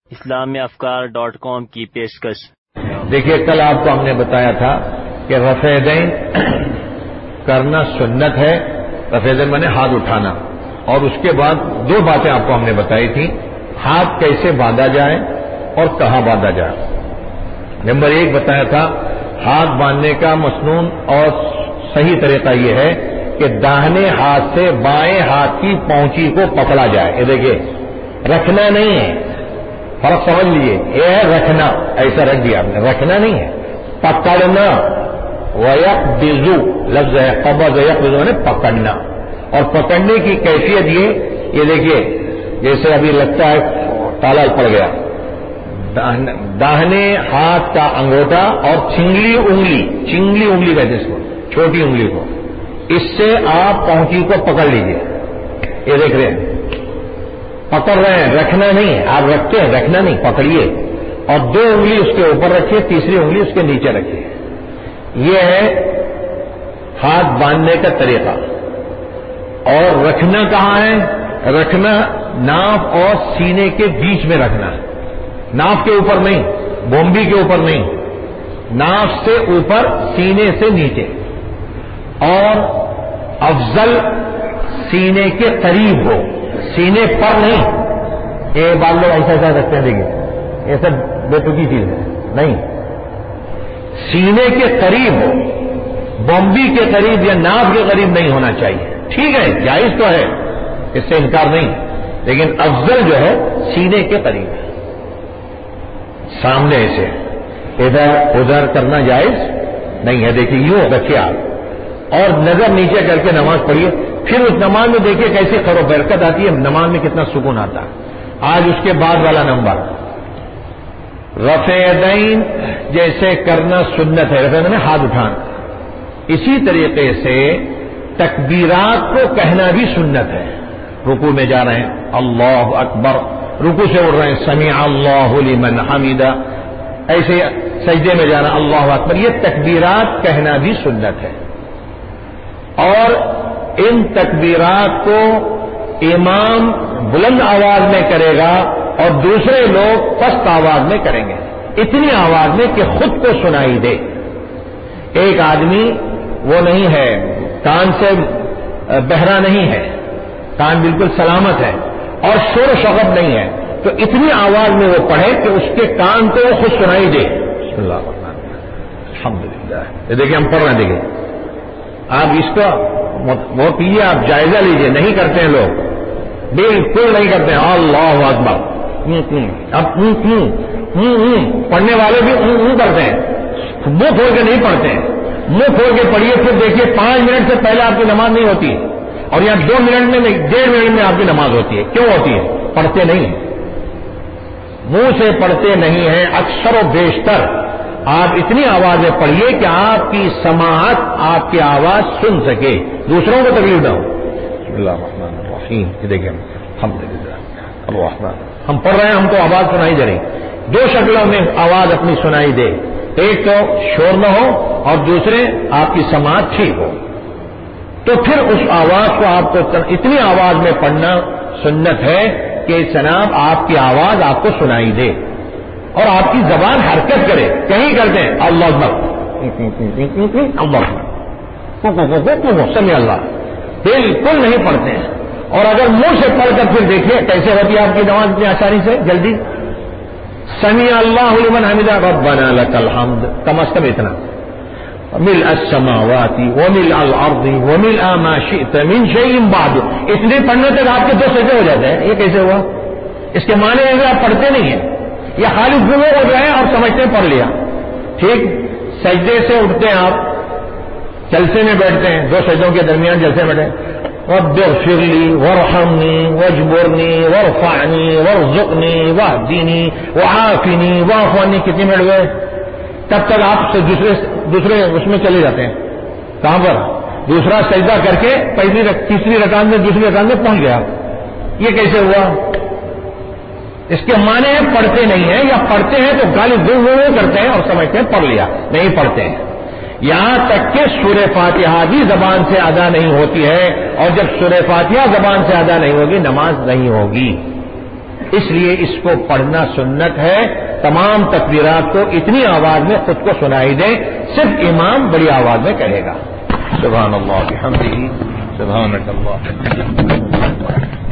islamifafkar.com کی پیشکش۔ دیکھیے کل آپ کو ہم نے بتایا تھا کہ رفع یدین کرنا سنت ہے، رفع یدین میں نے ہاتھ اٹھانا، اور اس کے بعد دو باتیں آپ کو ہم نے بتائی تھی، ہاتھ کیسے باندھا جائے اور کہاں باندھا جائے۔ نمبر 1 بتایا تھا ہاتھ باندھنے کا مسنون اور صحیح طریقہ یہ ہے کہ داہنے ہاتھ سے بائیں ہاتھ کی پونچی کو پکڑا جائے۔ یہ دیکھیے رکھنا نہیں ہے، فرق سمجھ لیجیے، یہ ہے رکھنا، ایسا رکھ دیا آپ نے، رکھنا نہیں ہے، پکڑنا۔ وَيَقْبِضُ لفظ ہے، قبض یقبض نے پکڑنا، اور پکڑنے کی کیفیت یہ دیکھیے جیسے ابھی لگتا ہے تالا پڑ گیا، داہنے ہاتھ کا انگوٹھا اور چنگلی انگلی کہتے ہیں اس کو، چھوٹی انگلی کو، اس سے آپ پونچی کو پکڑ لیجئے۔ یہ دیکھ رہے ہیں پکڑ رہے ہیں، رکھنا نہیں ہے، آپ رکھتے ہیں، رکھنا نہیں، پکڑیے، اور 2 انگلی اس کے اوپر رکھیے، تیسری انگلی اس کے نیچے رکھیے۔ یہ ہے ہاتھ باندھنے کا طریقہ۔ اور رکھنا کہاں ہے؟ رکھنا ناف اور سینے کے بیچ میں رکھنا ہے، ناف کے اوپر نہیں، بومبی کے اوپر نہیں، ناف سے اوپر، سینے سے نیچے، اور افضل سینے کے قریب ہو، سینے پر نہیں۔ یہ بعض لوگ ایسا رکھتے ہیں، دیکھیے یہ سب بے تکی چیز ہے، نہیں، سینے کے قریب ہو، بومبی کے قریب یا ناف کے قریب نہیں ہونا چاہیے۔ ٹھیک ہے، جائز تو ہے، اس سے انکار نہیں، لیکن افضل جو ہے سینے کے قریب ہے، سامنے سے ادھر ادھر کرنا جائز نہیں ہے۔ دیکھیے یوں رکھیے آپ، اور نظر نیچے کر کے نماز پڑھیے، پھر اس نماز میں دیکھیے کیسی خیر و برکت آتی ہے، نماز میں کتنا سکون آتا ہے۔ آج اس کے بعد والا نمبر، رفع یدین جیسے کرنا سنت ہے، رفع یدین ہاتھ اٹھانا، اسی طریقے سے تکبیرات کو کہنا بھی سنت ہے۔ رکوع میں جا رہے ہیں اللہ اکبر، رکوع سے اٹھ رہے ہیں سمیع اللہ لمن حمیدہ، ایسے سجدے میں جانا اللہ اکبر، یہ تکبیرات کہنا بھی سنت ہے۔ اور ان تکبیرات کو امام بلند آواز میں کرے گا اور دوسرے لوگ پست آواز میں کریں گے، اتنی آواز میں کہ خود کو سنائی دے۔ ایک آدمی وہ نہیں ہے، کان سے بہرا نہیں ہے، کان بالکل سلامت ہے اور شور و شغب نہیں ہے، تو اتنی آواز میں وہ پڑھے کہ اس کے کان کو وہ خود سنائی دے۔ بسم اللہ الرحمن الرحیم، الحمدللہ۔ یہ دیکھیے ہم پڑھ رہے ہیں، دیکھیے آپ اس کو وہ کیجیے، آپ جائزہ لیجیے، نہیں کرتے ہیں لوگ، بالکل نہیں کرتے ہیں، اللہ اکبر، اب پڑھنے والے بھی کرتے ہیں، منہ کھول کے نہیں پڑھتے ہیں، منہ کھول کے پڑھیے، پھر دیکھیے 5 منٹ سے پہلے آپ کی نماز نہیں ہوتی، اور یہاں 2 منٹ میں نہیں، 1.5 منٹ میں آپ کی نماز ہوتی ہے۔ کیوں ہوتی ہے؟ پڑھتے نہیں ہیں، منہ سے پڑھتے نہیں ہیں، اکثر و بیشتر آپ اتنی آواز میں پڑھیے کہ آپ کی سماعت، آپ کی آواز سن سکے، دوسروں کو تکلیف نہ ہو۔ بسم اللہ الرحمن الرحیم، یہ دیکھیں الحمدللہ الرحمن، ہم پڑھ رہے ہیں، ہم کو آواز سنائی دے رہی، 2 شکلوں میں آواز اپنی سنائی دے، ایک تو شور نہ ہو اور دوسرے آپ کی سماعت ٹھیک ہو، تو پھر اس آواز کو آپ کو اتنی آواز میں پڑھنا سنت ہے کہ جناب آپ کی آواز آپ کو سنائی دے اور آپ کی زبان حرکت کرے، کہیں کرتے ہیں اللہ اکبر، اللہ سمع اللہ، بالکل نہیں پڑھتے ہیں۔ اور اگر منہ سے پڑھ کر پھر دیکھیے کیسے ہوتی ہے آپ کی نماز اتنی آسانی سے، جلدی، سمیع اللہ لمن حمدہ ربنا لک الحمد، کم از کم اتنا، ملء السماوات وملء الارض وملء ما شئت من شيء بعد، اتنے پڑھنے تک آپ کے 2 سجدے ہو جاتے ہیں۔ یہ کیسے ہوا؟ اس کے معنی ہے کہ آپ پڑھتے نہیں ہیں، یا خالی گمے ہو جائیں اور سمجھتے ہیں پڑھ لیا۔ ٹھیک، سجدے سے اٹھتے ہیں آپ، جلسے میں بیٹھتے ہیں، 2 سجدوں کے درمیان جلسے میں بیٹھے، رب اغفر لی وارحمنی واجبرنی وارفعنی وارزقنی واہدنی وعافنی واعف عنی، کتنے منٹ ہوئے؟ تب تک آپ سے دوسرے اس میں چلے جاتے ہیں، کہاں پر؟ دوسرا سجدہ کر کے تیسری رکعت میں، دوسری رکعت میں پہنچ گیا۔ یہ کیسے ہوا؟ اس کے معنی ہے پڑھتے نہیں ہیں، یا پڑھتے ہیں تو گالی وہ کرتے ہیں اور سمجھتے ہیں پڑھ لیا، نہیں پڑھتے ہیں۔ یہاں تک کہ سورہ فاتحہ بھی زبان سے ادا نہیں ہوتی ہے، اور جب سورہ فاتحہ زبان سے ادا نہیں ہوگی نماز نہیں ہوگی۔ اس لیے اس کو پڑھنا سنت ہے. تمام تکبیرات کو اتنی آواز میں خود کو سنائی دیں, صرف امام بڑی آواز میں کہے گا. سبحان اللہ بحمدہ سبحانک اللہ.